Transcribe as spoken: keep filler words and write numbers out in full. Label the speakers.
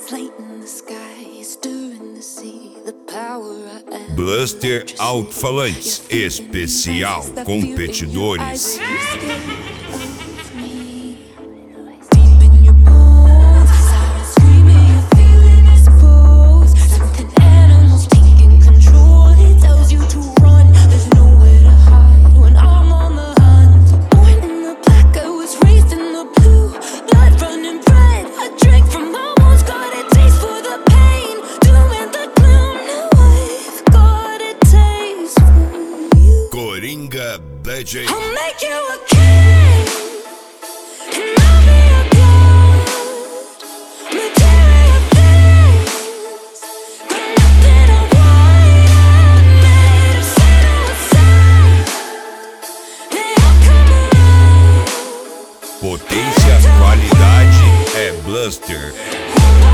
Speaker 1: Bluster Alto-Falantes Especial Competidores. Coringa D J.
Speaker 2: I'll make you a king, and I'll be a gold. Material things, but nothing I want. I'm made of sand. They all come around.
Speaker 1: Potência, qualidade é Bluster.